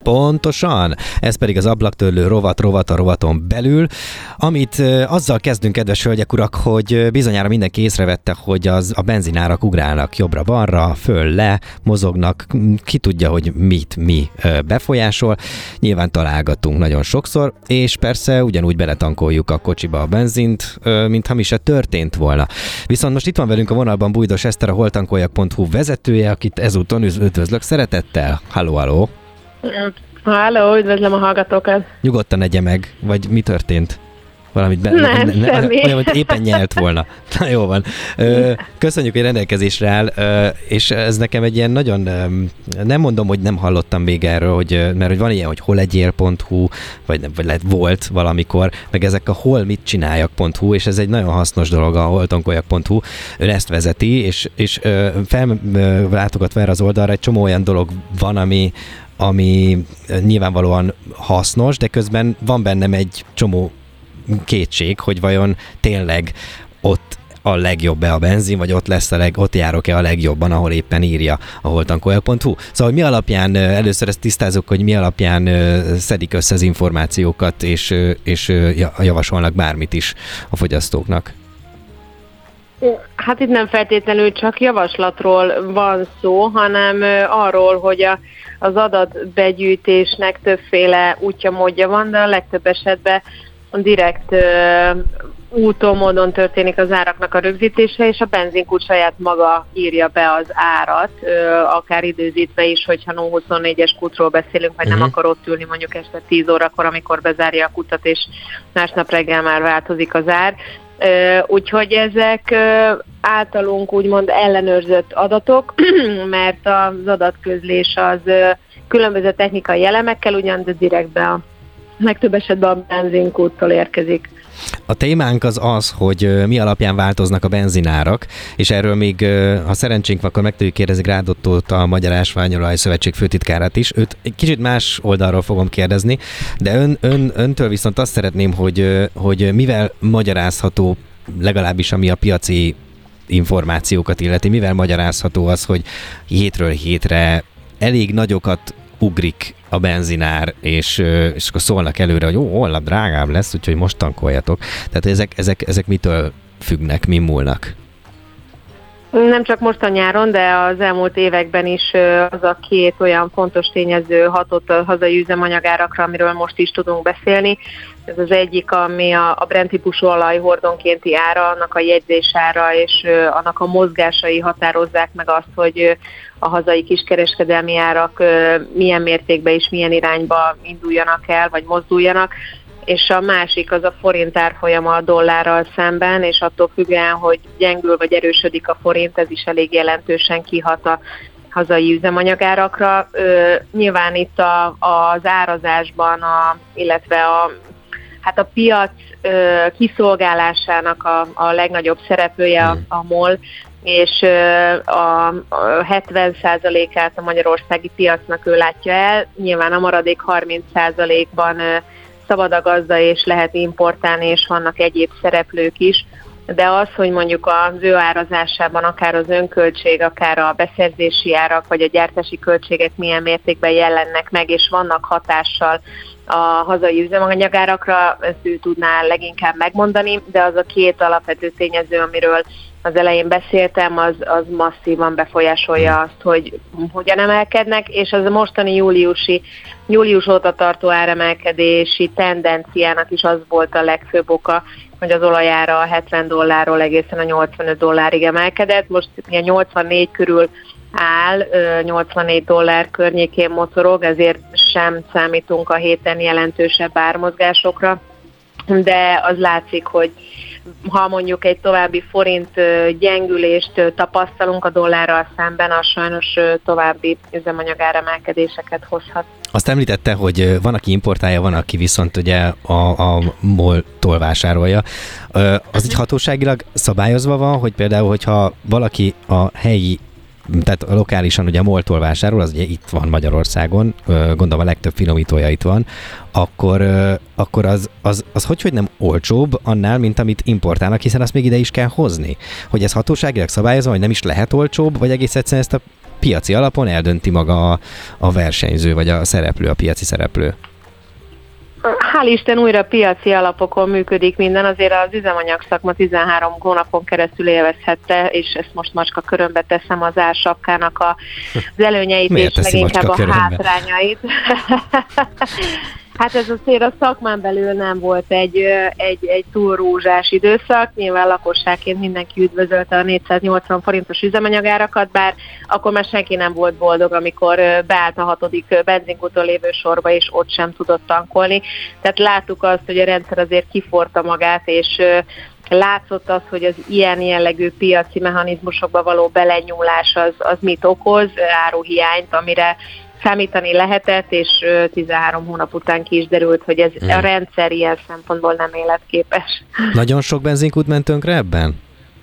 Pontosan, ez pedig az ablaktörlő rovat a rovaton belül, amit azzal kezdünk, kedves hölgyek, urak, hogy bizonyára mindenki észrevette, hogy a benzinárak ugrálnak jobbra-balra, föl-le, mozognak, ki tudja, hogy mi befolyásol. Nyilván találgatunk nagyon sokszor, és persze ugyanúgy beletankoljuk a kocsiba a benzint, mintha mi se történt volna. Viszont most itt van velünk a vonalban Bújdos Eszter, a holtankoljak.hu vezetője, akit ezúton üdvözlök szeretettel. Halló! Halló, üdvözlöm a hallgatókat. Nyugodtan egye meg, vagy mi történt? Valamit semmi. Olyan, éppen nyelt volna. Na, jó van. Köszönjük, hogy rendelkezésre áll, és ez nekem egy ilyen nagyon, nem mondom, hogy nem hallottam még erről, mert hogy van ilyen, hogy holegyél.hu, vagy volt valamikor, meg ezek a holmitcsináljak.hu, és ez egy nagyon hasznos dolog, a holtankoljak.hu. Ön ezt vezeti, és fellátogatva erre az oldalra egy csomó olyan dolog van, ami nyilvánvalóan hasznos, de közben van bennem egy csomó kétség, hogy vajon tényleg ott a legjobb-e a benzin, vagy ott járok-e a legjobban, ahol éppen írja a holtankoljak.hu. Szóval, hogy mi alapján, először ezt tisztázunk, hogy mi alapján szedik össze az információkat, és javasolnak bármit is a fogyasztóknak. Hát itt nem feltétlenül csak javaslatról van szó, hanem arról, hogy az adatbegyűjtésnek többféle útja, módja van, de a legtöbb esetben direkt úton, módon történik az áraknak a rögzítése, és a benzinkút saját maga írja be az árat, akár időzítve is, hogyha 0-24-es kútról beszélünk, vagy nem akar ott ülni mondjuk este 10 órakor, amikor bezárja a kutat, és másnap reggel már változik az ár. Úgyhogy ezek általunk úgymond ellenőrzött adatok, mert az adatközlés az különböző technikai elemekkel ugyan, de direktbe a legtöbb esetben a benzinkúttól érkezik. A témánk az, hogy mi alapján változnak a benzinárak, és erről még, ha szerencsénk van, akkor meg tudjuk kérdezni Grád Ottót, a Magyar Ásványolaj Szövetség főtitkárát is. Őt egy kicsit más oldalról fogom kérdezni, de öntől viszont azt szeretném, hogy mivel magyarázható, legalábbis ami a piaci információkat illeti, mivel magyarázható az, hogy hétről hétre elég nagyokat ugrik a benzinár, és akkor szólnak előre, hogy holnap drágább lesz, úgyhogy most tankoljatok. Tehát ezek mitől függnek, mi múlnak? Nem csak most a nyáron, de az elmúlt években is az a két olyan fontos tényező hatott a hazai üzemanyagárakra, amiről most is tudunk beszélni. Ez az egyik, ami a Brent típusú olaj hordonkénti ára, annak a jegyzésára és annak a mozgásai határozzák meg azt, hogy a hazai kiskereskedelmi árak milyen mértékben és milyen irányba induljanak el, vagy mozduljanak. És a másik az a forint árfolyama a dollárral szemben, és attól függően, hogy gyengül vagy erősödik a forint, ez is elég jelentősen kihat a hazai üzemanyagárakra. Nyilván itt az árazásban, illetve a piac kiszolgálásának a legnagyobb szereplője a MOL, és a 70%-át a magyarországi piacnak ő látja el. Nyilván a maradék 30%-ban szabad a gazda, és lehet importálni, és vannak egyéb szereplők is, de az, hogy mondjuk az ő árazásában akár az önköltség, akár a beszerzési árak, vagy a gyártási költségek milyen mértékben jelennek meg, és vannak hatással a hazai üzemanyagárakra, ezt ő tudná leginkább megmondani, de az a két alapvető tényező, amiről az elején beszéltem, az masszívan befolyásolja azt, hogy hogyan emelkednek, és az a mostani július óta tartó áremelkedési tendenciának is az volt a legfőbb oka, hogy az olajára a $70 egészen a $85 emelkedett. Most ugye 84 körül áll, $84 környékén mocorog, ezért sem számítunk a héten jelentősebb ármozgásokra, de az látszik, hogy ha mondjuk egy további forint gyengülést tapasztalunk a dollárral szemben, az sajnos további üzemanyagáremelkedéseket hozhat. Azt említette, hogy van, aki importálja, van, aki viszont ugye a MOL-tól vásárolja. Az így hatóságilag szabályozva van, hogy például, hogyha valaki a helyi, tehát lokálisan ugye a MOL-tól vásárol, az ugye itt van Magyarországon, gondolom a legtöbb finomítója itt van, akkor az hogy nem olcsóbb annál, mint amit importálnak, hiszen azt még ide is kell hozni. Hogy ez hatóságilag szabályozva, hogy nem is lehet olcsóbb, vagy egész egyszerűen ezt a piaci alapon eldönti maga a versenyző, vagy a szereplő, a piaci szereplő. Hál' Isten újra piaci alapokon működik minden, azért az üzemanyag szakma 13 hónapon keresztül élvezhette, és ezt most macska körömbe teszem az ársapkának az előnyeit, és leginkább a hátrányait. Hát ez azért a szakmán belül nem volt egy túl rózsás időszak, nyilván lakosságként mindenki üdvözölte a 480 forintos üzemanyagárakat, bár akkor már senki nem volt boldog, amikor beállt a 6. benzinkúton lévő sorba, és ott sem tudott tankolni. Tehát láttuk azt, hogy a rendszer azért kiforta magát, és látszott az, hogy az ilyen jellegű piaci mechanizmusokba való belenyúlás az mit okoz, áruhiányt, amire számítani lehetett, és 13 hónap után ki is derült, hogy ez a rendszer ilyen szempontból nem életképes. Nagyon sok benzinkút ment tönkre ebben?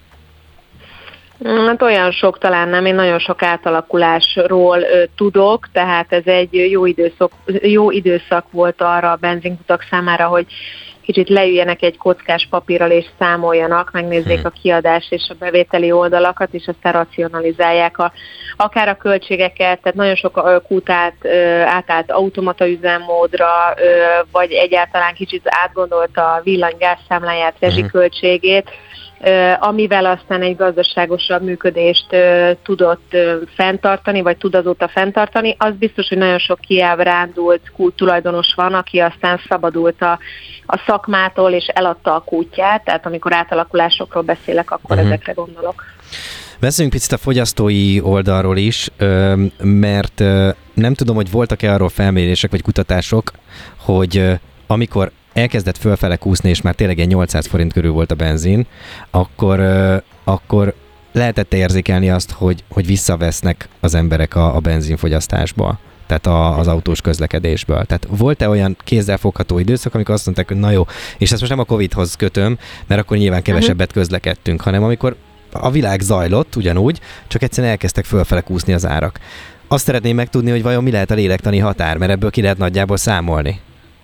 Hát olyan sok talán nem, én nagyon sok átalakulásról tudok, tehát ez egy jó időszak volt arra a benzinkutak számára, hogy kicsit leüljenek egy kockás papírral és számoljanak, megnézzék a kiadás és a bevételi oldalakat, és aztán racionalizálják akár a költségeket, tehát nagyon sok kút átállt automata üzemmódra, vagy egyáltalán kicsit átgondolta a villany-gáz számláját, rezsiköltségét, amivel aztán egy gazdaságosabb működést tudott fenntartani, vagy tud azóta fenntartani. Az biztos, hogy nagyon sok kiábrándult kúttulajdonos van, aki aztán szabadult a szakmától, és eladta a kútját, tehát amikor átalakulásokról beszélek, akkor ezekre gondolok. Beszéljünk picit a fogyasztói oldalról is, mert nem tudom, hogy voltak-e arról felmérések vagy kutatások, hogy amikor elkezdett fölfele kúszni, és már tényleg 800 forint körül volt a benzin, akkor lehetett érzékelni azt, hogy visszavesznek az emberek a benzinfogyasztásból, tehát az autós közlekedésből. Tehát volt-e olyan kézzelfogható időszak, amikor azt mondták, hogy na jó, és ezt most nem a Covid-hoz kötöm, mert akkor nyilván kevesebbet közlekedtünk, hanem amikor a világ zajlott ugyanúgy, csak egyszerűen elkezdtek fölfele kúszni az árak. Azt szeretném megtudni, hogy vajon mi lehet a lélektani határ, mert ebből ki lehet nagyjából számolni.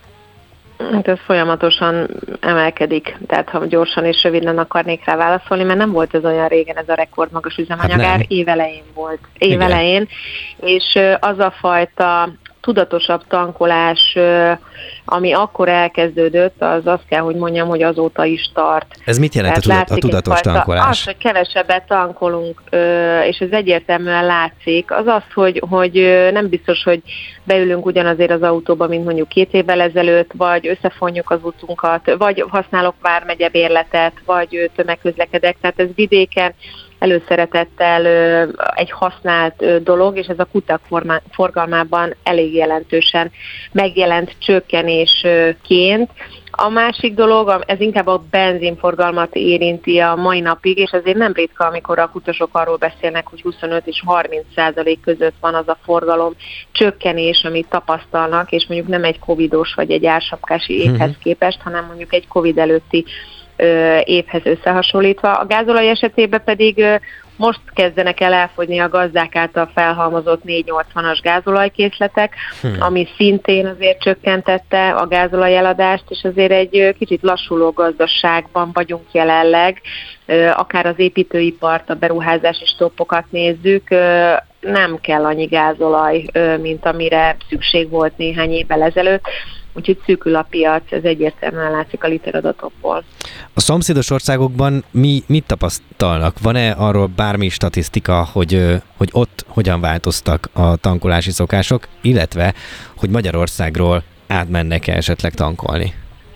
Hát ez folyamatosan emelkedik, tehát ha gyorsan és röviden akarnék rá válaszolni, mert nem volt ez olyan régen ez a rekordmagas üzemanyagár, hát évelején volt. Évelején, és az a fajta tudatosabb tankolás, ami akkor elkezdődött, az azt kell, hogy mondjam, hogy azóta is tart. Ez mit jelent a tudatos tankolás? Az, hogy kevesebbet tankolunk, és ez egyértelműen látszik, az, hogy nem biztos, hogy beülünk ugyanazért az autóba, mint mondjuk 2 évvel ezelőtt, vagy összefonjuk az utunkat, vagy használok vármegye bérletet, vagy tömegközlekedek, tehát ez vidéken előszeretettel egy használt dolog, és ez a kutak forgalmában elég jelentősen megjelent csökkenésként. A másik dolog, ez inkább a benzinforgalmat érinti a mai napig, és azért nem ritka, amikor a kutasok arról beszélnek, hogy 25 és 30% között van az a forgalom csökkenés, amit tapasztalnak, és mondjuk nem egy covidos vagy egy ársapkási évhez képest, hanem mondjuk egy covid előtti évhez összehasonlítva. A gázolaj esetében pedig most kezdenek el elfogyni a gazdák által felhalmozott 480-as gázolajkészletek, ami szintén azért csökkentette a gázolaj eladást, és azért egy kicsit lassuló gazdaságban vagyunk jelenleg, akár az építőipart, a beruházási stoppokat nézzük, nem kell annyi gázolaj, mint amire szükség volt néhány évvel ezelőtt. Úgyhogy szűkül a piac, ez egyértelműen látszik a literadatokból. A szomszédos országokban mit tapasztalnak? Van-e arról bármi statisztika, hogy ott hogyan változtak a tankolási szokások, illetve hogy Magyarországról átmennek-e esetleg tankolni?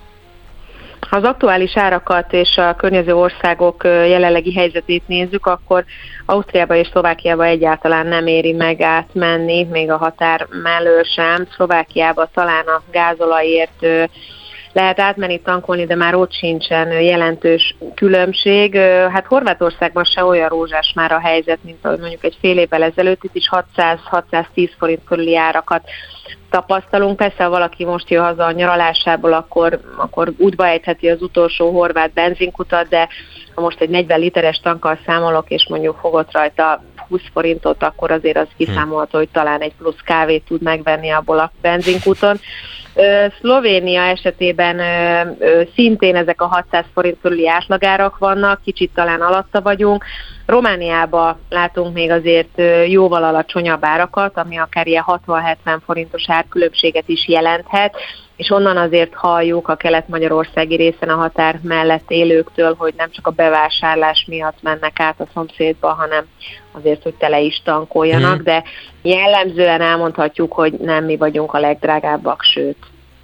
Ha az aktuális árakat és a környező országok jelenlegi helyzetét nézzük, akkor Ausztriába és Szlovákiába egyáltalán nem éri meg átmenni, még a határ mellől sem. Szlovákiába talán a gázolajért lehet átmenni tankolni, de már ott sincsen jelentős különbség. Hát Horvátországban se olyan rózsás már a helyzet, mint ahogy mondjuk egy fél évvel ezelőtt, itt is 600-610 forint körüli árakat tapasztalunk. Persze, ha valaki most jön haza a nyaralásából, akkor útba ejtheti az utolsó horvát benzinkutat, de ha most egy 40 literes tankkal számolok, és mondjuk fogott rajta 20 forintot, akkor azért az kiszámolható, hogy talán egy plusz kávét tud megvenni abból a benzinkúton. Szlovénia esetében szintén ezek a 600 forint körüli átlagárak vannak, kicsit talán alatta vagyunk. Romániában látunk még azért jóval alacsonyabb árakat, ami akár ilyen 60-70 forintos árkülönbséget is jelenthet, és onnan azért halljuk a kelet-magyarországi részen a határ mellett élőktől, hogy nem csak a bevásárlás miatt mennek át a szomszédba, hanem azért, hogy tele is tankoljanak, de jellemzően elmondhatjuk, hogy nem mi vagyunk a legdrágábbak, sőt.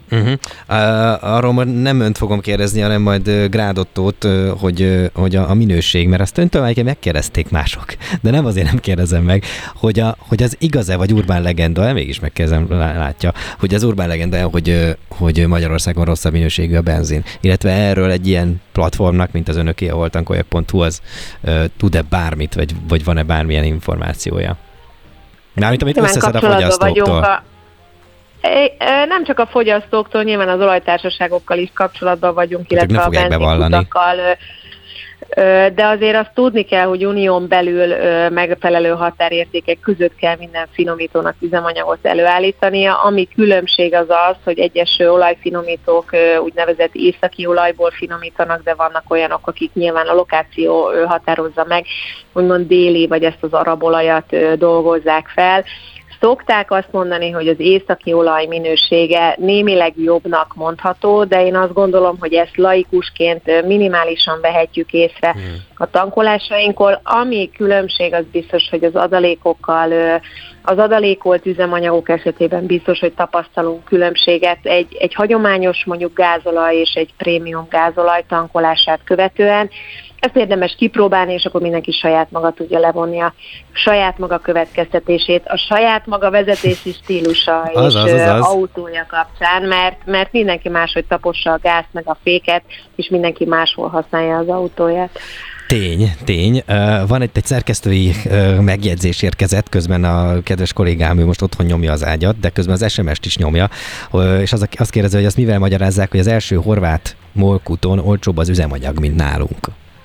Arról nem önt fogom kérdezni, hanem majd Grádottót, hogy a minőség, mert azt öntől megkérdezték mások, de nem azért nem kérdezem meg, hogy az igaz-e, vagy urbán legenda, mégis megkérdezem, látja, hogy az urbán legenda, hogy Magyarországon rosszabb minőségű a benzin, illetve erről egy ilyen platformnak, mint az önöké, a holtankoljak.hu, az tud-e bármit, vagy van-e bármilyen információja? Mármint, amit összeszed a fogyasztóktól. Nem csak a fogyasztóktól, nyilván az olajtársaságokkal is kapcsolatban vagyunk, illetve a benzinkutakkal, de azért azt tudni kell, hogy unión belül megfelelő határértékek között kell minden finomítónak üzemanyagot előállítania. Ami különbség az az, hogy egyes olajfinomítók úgynevezett északi olajból finomítanak, de vannak olyanok, akik nyilván a lokáció határozza meg, úgymond déli, vagy ezt az arab olajat dolgozzák fel. Szokták azt mondani, hogy az északi olaj minősége némileg jobbnak mondható, de én azt gondolom, hogy ezt laikusként minimálisan vehetjük észre a tankolásainkon. Ami különbség, az biztos, hogy az adalékolt üzemanyagok esetében biztos, hogy tapasztalunk különbséget egy hagyományos mondjuk gázolaj és egy prémium gázolaj tankolását követően. Ezt érdemes kipróbálni, és akkor mindenki saját maga tudja levonni a saját maga következtetését, a saját maga vezetési stílusa és autója kapcsán, mert mindenki máshogy tapossa a gázt meg a féket, és mindenki máshol használja az autóját. Tény. Van egy szerkesztői megjegyzés érkezett, közben a kedves kollégám, ő most otthon nyomja az ágyat, de közben az SMS-t is nyomja, és azt kérdezi, hogy azt mivel magyarázzák, hogy az első horvát molkúton olcsóbb az üzemanyag, mint nálunk.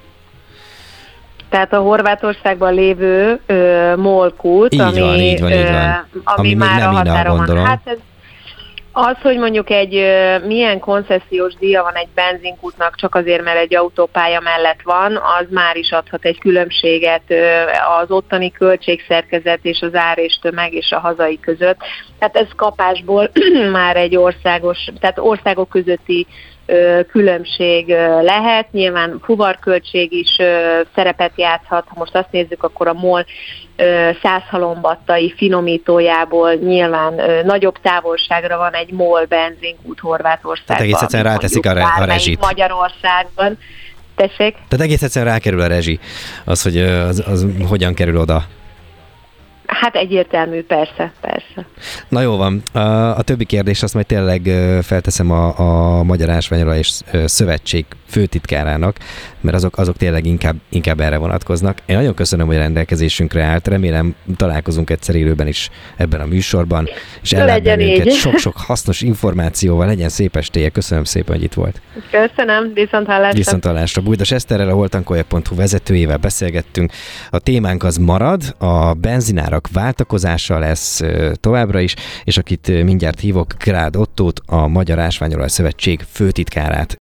Tehát a Horvátországban lévő molkút, így van. Ami már a határon van. Hát ez az, hogy mondjuk milyen koncesziós díja van egy benzinkútnak csak azért, mert egy autópálya mellett van, az már is adhat egy különbséget az ottani költségszerkezet és az ár és tömeg és a hazai között. Tehát ez kapásból már egy tehát országok közötti különbség lehet. Nyilván fuvarköltség is szerepet játszhat. Ha most azt nézzük, akkor a MOL 100 halombattai finomítójából nyilván nagyobb távolságra van egy MOL benzinkút Horvátországban. Tehát egész egyszerűen ráteszik a rezsit. Magyarországban. Tessék? Tehát egész egyszerűen rákerül a rezsi. Az, hogy az hogyan kerül oda. Hát egyértelmű, persze. Na jó van. A többi kérdés azt majd tényleg felteszem a Magyar Ásványolaj és Szövetség főtitkárának, mert azok tényleg inkább erre vonatkoznak. Én nagyon köszönöm, hogy rendelkezésünkre állt. Remélem találkozunk egyszer élőben is ebben a műsorban, és ellát bennünket sok-sok hasznos információval. Legyen szép estéje. Köszönöm szépen, hogy itt volt. Köszönöm, viszonthallásra. Bújdos Eszterrel, a holtankoljak.hu vezetőjével beszélgettünk. A témánk az marad, a benzinárak váltakozása lesz továbbra is, és akit mindjárt hívok, Grád Ottót, a Magyar Ásványolaj Szövetség főtitkárát